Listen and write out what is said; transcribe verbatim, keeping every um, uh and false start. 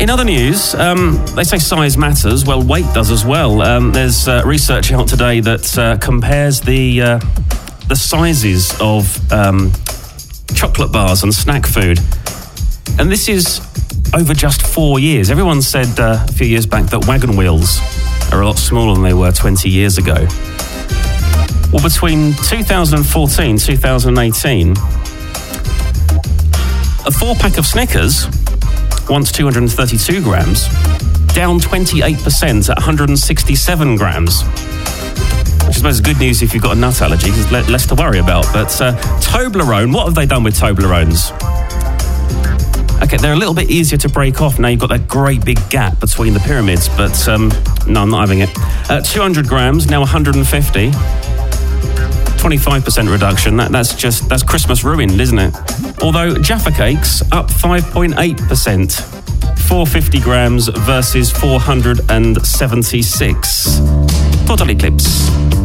In other news, um, they say size matters. Well, weight does as well. Um, there's uh, research out today that uh, compares the uh, the sizes of um, chocolate bars and snack food. And this is over just four years. Everyone said uh, a few years back that wagon wheels are a lot smaller than they were twenty years ago. Well, between two thousand fourteen, two thousand eighteen, a four-pack of Snickers, once two hundred thirty-two grams, down twenty-eight percent at one hundred sixty-seven grams. Which I suppose is good news if you've got a nut allergy, because there's less to worry about. But uh, Toblerone, what have they done with Toblerones? Okay, they're a little bit easier to break off. Now you've got that great big gap between the pyramids, but um, no, I'm not having it. Uh, two hundred grams, now one hundred fifty. twenty-five percent reduction. That, that's just, that's Christmas ruined, isn't it? Although Jaffa Cakes up five point eight percent. four hundred fifty grams versus four hundred seventy-six. Total Eclipse.